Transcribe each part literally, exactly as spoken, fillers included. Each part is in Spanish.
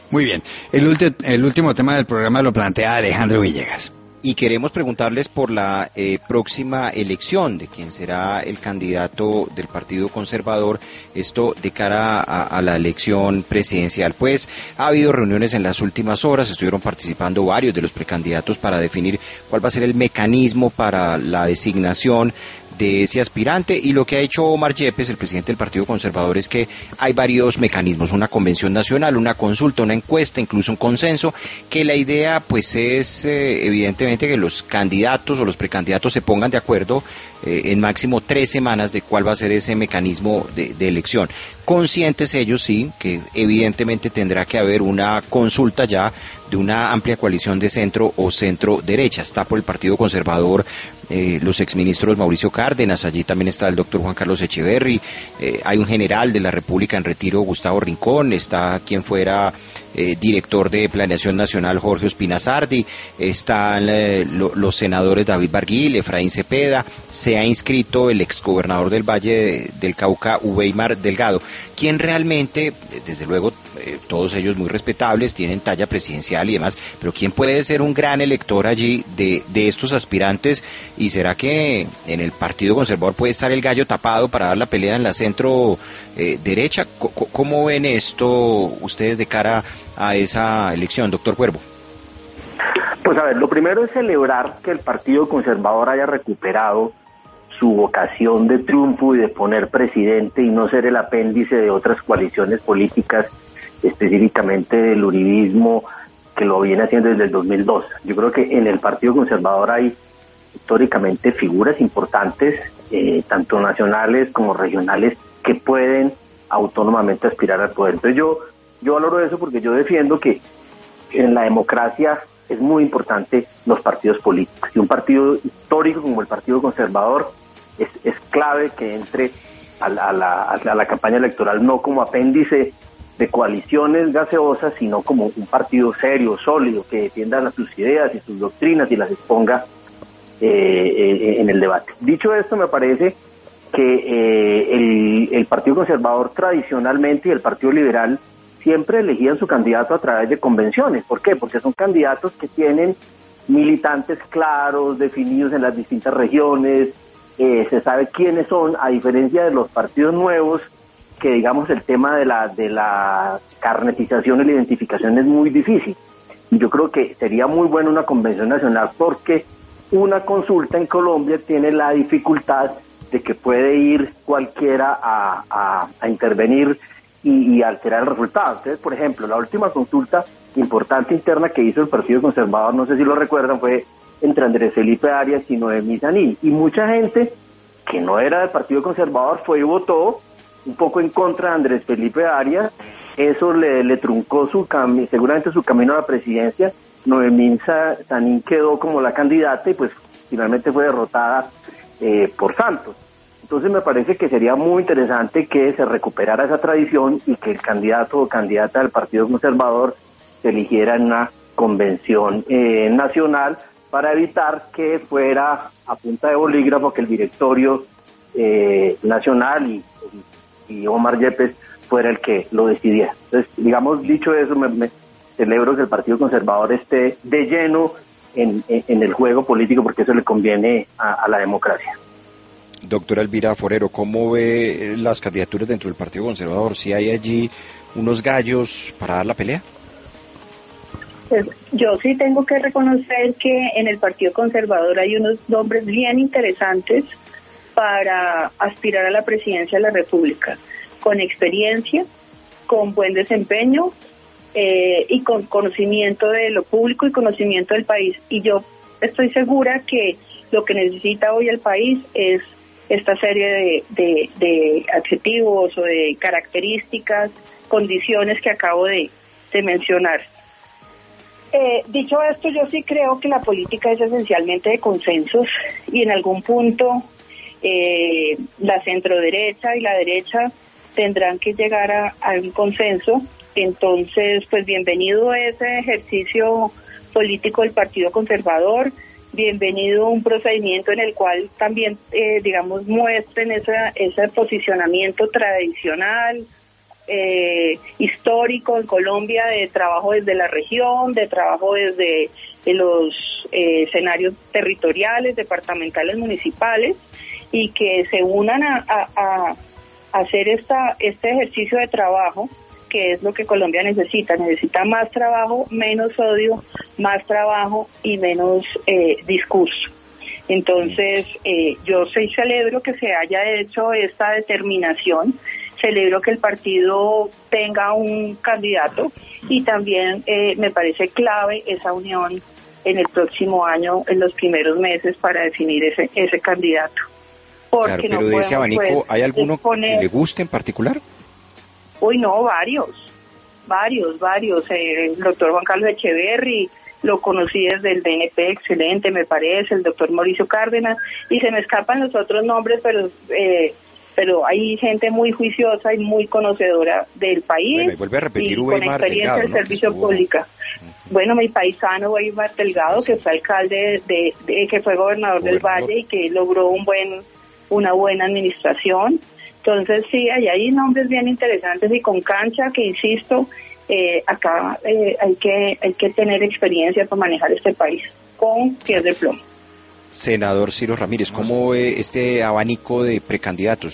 Muy bien. El, ulti- el último tema del programa lo plantea Alejandro Villegas. Y queremos preguntarles por la eh, próxima elección de quién será el candidato del Partido Conservador, esto de cara a, a la elección presidencial. Pues ha habido reuniones en las últimas horas, estuvieron participando varios de los precandidatos para definir cuál va a ser el mecanismo para la designación de ese aspirante, y lo que ha hecho Omar Yepes, el presidente del Partido Conservador, es que hay varios mecanismos, una convención nacional, una consulta, una encuesta, incluso un consenso, que la idea pues es eh, evidentemente que los candidatos o los precandidatos se pongan de acuerdo eh, en máximo tres semanas de cuál va a ser ese mecanismo de, de elección. Conscientes ellos sí, que evidentemente tendrá que haber una consulta ya de una amplia coalición de centro o centro derecha. Está por el Partido Conservador eh, los exministros Mauricio Cárdenas, allí también está el doctor Juan Carlos Echeverry, eh, hay un general de la República en retiro, Gustavo Rincón, está quien fuera eh, director de Planeación Nacional, Jorge Ospina Sardi, están eh, lo, los senadores David Barguil, Efraín Cepeda, se ha inscrito el exgobernador del Valle de, del Cauca, Uweimar Delgado, quien realmente, desde luego, eh, todos ellos muy respetables, tienen talla presidencial y demás, pero ¿quién puede ser un gran elector allí de, de estos aspirantes? ¿Y será que en el Partido Conservador puede estar el gallo tapado para dar la pelea en la centro eh, derecha? C- ¿Cómo ven esto ustedes de cara a esa elección, doctor Cuervo? Pues a ver, lo primero es celebrar que el Partido Conservador haya recuperado su vocación de triunfo y de poner presidente y no ser el apéndice de otras coaliciones políticas, específicamente del uribismo, que lo viene haciendo desde el dos mil dos. Yo creo que en el Partido Conservador hay históricamente figuras importantes, eh, tanto nacionales como regionales, que pueden autónomamente aspirar al poder. Entonces yo, yo valoro eso porque yo defiendo que en la democracia es muy importante los partidos políticos. Y un partido histórico como el Partido Conservador es, es clave que entre a la, a, la, a la campaña electoral no como apéndice de coaliciones gaseosas, sino como un partido serio, sólido, que defienda sus ideas y sus doctrinas y las exponga eh, eh, en el debate. Dicho esto, me parece que eh, el, el Partido Conservador tradicionalmente y el Partido Liberal siempre elegían su candidato a través de convenciones. ¿Por qué? Porque son candidatos que tienen militantes claros, definidos en las distintas regiones, eh, se sabe quiénes son, a diferencia de los partidos nuevos, que digamos el tema de la de la carnetización y la identificación es muy difícil. Y yo creo que sería muy bueno una convención nacional, porque una consulta en Colombia tiene la dificultad de que puede ir cualquiera a, a, a intervenir y, y alterar el resultado. Entonces, por ejemplo, la última consulta importante interna que hizo el Partido Conservador, no sé si lo recuerdan, fue entre Andrés Felipe Arias y Noemí Sanín, y mucha gente que no era del Partido Conservador fue y votó un poco en contra de Andrés Felipe Arias. Eso le, le truncó su cami- seguramente su camino a la presidencia. Noemí Sanín quedó como la candidata y pues finalmente fue derrotada eh, por Santos. Entonces me parece que sería muy interesante que se recuperara esa tradición y que el candidato o candidata del Partido Conservador se eligiera en una convención eh, nacional, para evitar que fuera a punta de bolígrafo que el directorio eh, nacional y, y Omar Yepes fuera el que lo decidiera. Entonces, digamos, dicho eso, me, me celebro que el Partido Conservador esté de lleno en, en, en el juego político, porque eso le conviene a, a la democracia. Doctora Elvira Forero, ¿cómo ve las candidaturas dentro del Partido Conservador? ¿Si hay allí unos gallos para dar la pelea? Pues yo sí tengo que reconocer que en el Partido Conservador hay unos nombres bien interesantes para aspirar a la presidencia de la República, con experiencia, con buen desempeño eh, y con conocimiento de lo público y conocimiento del país. Y yo estoy segura que lo que necesita hoy el país es esta serie de, de, de adjetivos o de características, condiciones que acabo de, de mencionar. Eh, dicho esto, yo sí creo que la política es esencialmente de consensos y en algún punto eh, la centroderecha y la derecha tendrán que llegar a, a un consenso. Entonces, pues bienvenido a ese ejercicio político del Partido Conservador, bienvenido a un procedimiento en el cual también, eh, digamos, muestren esa, ese posicionamiento tradicional, eh, histórico en Colombia de trabajo desde la región, de trabajo desde de los eh, escenarios territoriales, departamentales, municipales, y que se unan a, a, a hacer esta este ejercicio de trabajo, que es lo que Colombia necesita. Necesita más trabajo, menos odio, más trabajo y menos eh, discurso. Entonces, eh, yo sí celebro que se haya hecho esta determinación, celebro que el partido tenga un candidato, y también eh, me parece clave esa unión en el próximo año, en los primeros meses, para definir ese ese candidato. Porque claro, pero no de ese abanico, pues, ¿hay alguno exponer... que le guste en particular? Uy, no, varios, varios, varios. Eh, el doctor Juan Carlos Echeverry, lo conocí desde el D N P, excelente, me parece, el doctor Mauricio Cárdenas, y se me escapan los otros nombres, pero eh, pero hay gente muy juiciosa y muy conocedora del país, bueno, y vuelve a repetir y con experiencia Delgado, en ¿no? servicio Estuvo... pública. Uh-huh. Bueno, mi paisano Weimar Delgado, sí, que fue alcalde, de, de que fue gobernador, gobernador del Valle y que logró un buen una buena administración. Entonces sí, ahí hay nombres bien interesantes y con cancha, que insisto, eh, acá eh, hay que hay que tener experiencia para manejar este país con pies de plomo. Senador Ciro Ramírez, ¿cómo ve este abanico de precandidatos?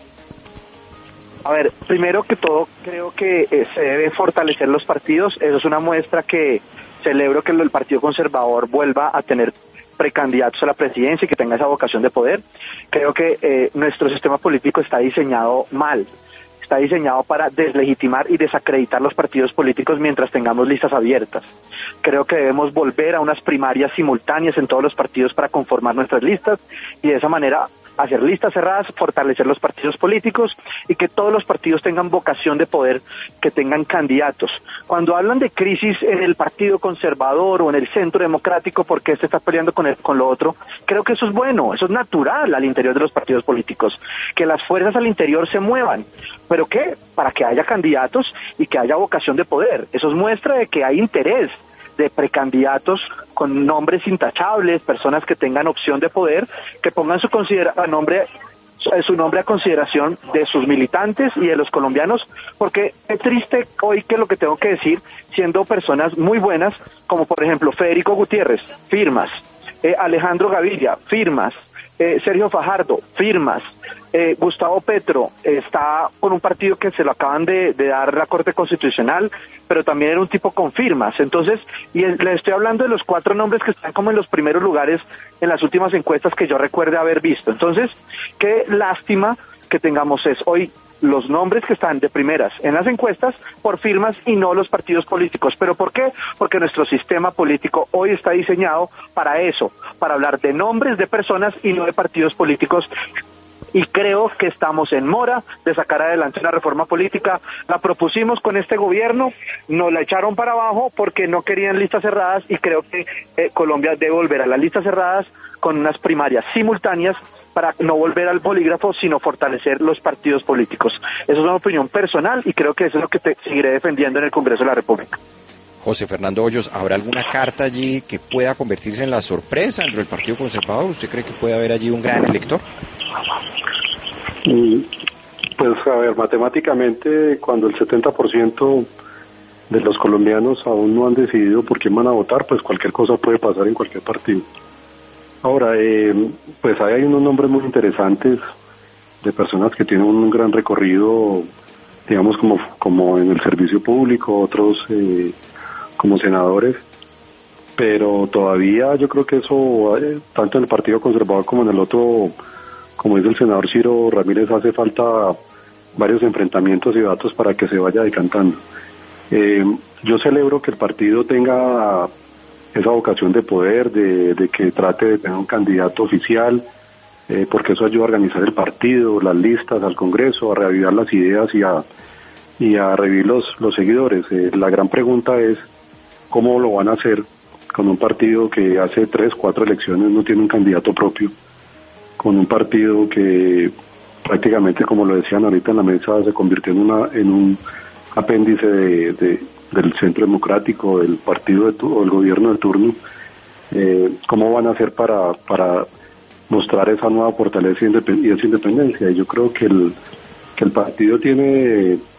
A ver, primero que todo, creo que eh, se debe fortalecer los partidos. Eso es una muestra que celebro que el Partido Conservador vuelva a tener precandidatos a la presidencia y que tenga esa vocación de poder. Creo que eh, nuestro sistema político está diseñado mal. Está diseñado para deslegitimar y desacreditar los partidos políticos mientras tengamos listas abiertas. Creo que debemos volver a unas primarias simultáneas en todos los partidos para conformar nuestras listas y de esa manera hacer listas cerradas, fortalecer los partidos políticos y que todos los partidos tengan vocación de poder, que tengan candidatos. Cuando hablan de crisis en el Partido Conservador o en el Centro Democrático porque este está peleando con el, con lo otro, creo que eso es bueno, eso es natural al interior de los partidos políticos, que las fuerzas al interior se muevan. ¿Pero qué? Para que haya candidatos y que haya vocación de poder. Eso es muestra de que hay interés de precandidatos con nombres intachables, personas que tengan opción de poder, que pongan su considera a nombre su nombre a consideración de sus militantes y de los colombianos, porque es triste hoy que lo que tengo que decir, siendo personas muy buenas, como por ejemplo Federico Gutiérrez, firmas, eh, Alejandro Gaviria, firmas, eh, Sergio Fajardo, firmas, eh, Gustavo Petro está con un partido que se lo acaban de, de dar la Corte Constitucional, pero también era un tipo con firmas. Entonces, y es, les estoy hablando de los cuatro nombres que están como en los primeros lugares en las últimas encuestas que yo recuerde haber visto. Entonces, qué lástima que tengamos es hoy los nombres que están de primeras en las encuestas por firmas y no los partidos políticos. ¿Pero por qué? Porque nuestro sistema político hoy está diseñado para eso, para hablar de nombres de personas y no de partidos políticos. Y creo que estamos en mora de sacar adelante una reforma política. La propusimos con este gobierno, nos la echaron para abajo porque no querían listas cerradas y creo que eh, Colombia debe volver a las listas cerradas con unas primarias simultáneas para no volver al bolígrafo, sino fortalecer los partidos políticos. Esa es una opinión personal y creo que eso es lo que te seguiré defendiendo en el Congreso de la República. José Fernando Hoyos, ¿habrá alguna carta allí que pueda convertirse en la sorpresa dentro del Partido Conservador? ¿Usted cree que puede haber allí un gran elector? Pues a ver, matemáticamente, cuando el setenta por ciento de los colombianos aún no han decidido por quién van a votar, pues cualquier cosa puede pasar en cualquier partido. Ahora, eh, pues hay unos nombres muy interesantes de personas que tienen un gran recorrido, digamos, como, como en el servicio público, otros eh, como senadores, pero todavía yo creo que eso, eh, tanto en el Partido Conservador como en el otro, como dice el senador Ciro Ramírez, hace falta varios enfrentamientos y datos para que se vaya decantando. Eh, yo celebro que el partido tenga esa vocación de poder, de, de que trate de tener un candidato oficial, eh, porque eso ayuda a organizar el partido, las listas, al Congreso, a reavivar las ideas y a, y a revivir los, los seguidores. Eh, la gran pregunta es cómo lo van a hacer con un partido que hace tres, cuatro elecciones no tiene un candidato propio, con un partido que prácticamente, como lo decían ahorita en la mesa, se convirtió en una en un apéndice de, de, del Centro Democrático, del partido de tu, o el gobierno de turno. Eh, ¿Cómo van a hacer para para mostrar esa nueva fortaleza y esa independencia? Y yo creo que el que el partido tiene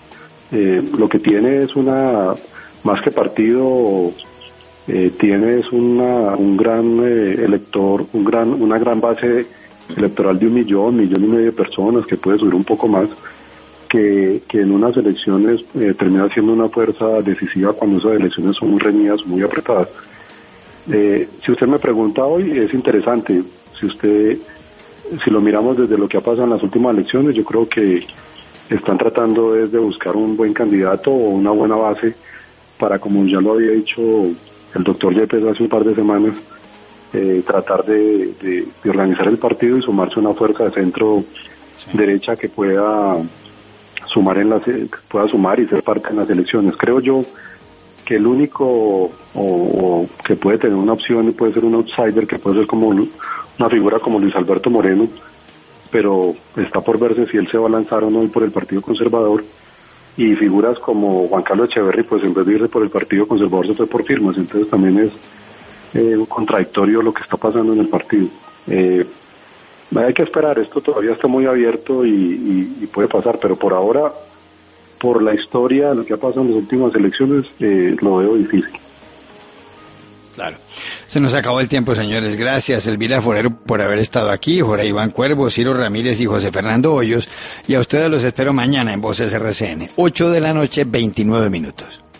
eh, lo que tiene es una, más que partido, eh, tiene es una, un gran eh, elector, un gran, una gran base electoral de un millón, millón y medio de personas, que puede subir un poco más, que, que en unas elecciones eh, termina siendo una fuerza decisiva cuando esas elecciones son muy reñidas, muy apretadas. Eh, si usted me pregunta hoy, es interesante. Si usted, si lo miramos desde lo que ha pasado en las últimas elecciones, yo creo que están tratando es de buscar un buen candidato o una buena base para, como ya lo había dicho el doctor Yepes hace un par de semanas, eh, tratar de, de, de organizar el partido y sumarse a una fuerza de centro sí. derecha que pueda sumar en las, pueda sumar y ser parte en las elecciones. Creo yo que el único o, o que puede tener una opción puede ser un outsider, que puede ser como una figura como Luis Alberto Moreno, pero está por verse si él se va a lanzar o no por el Partido Conservador, y figuras como Juan Carlos Echeverry, pues en vez de irse por el Partido Conservador se fue por firmas. Entonces también es eh, contradictorio lo que está pasando en el partido. Eh, hay que esperar, esto todavía está muy abierto y, y, y puede pasar, pero por ahora, por la historia, lo que ha pasado en las últimas elecciones, eh, lo veo difícil. Claro. Se nos acabó el tiempo, señores. Gracias, Elvira Forero, por haber estado aquí, Jorge Iván Cuervo, Ciro Ramírez y José Fernando Hoyos. Y a ustedes los espero mañana en Voces R C N, ocho de la noche, veintinueve minutos.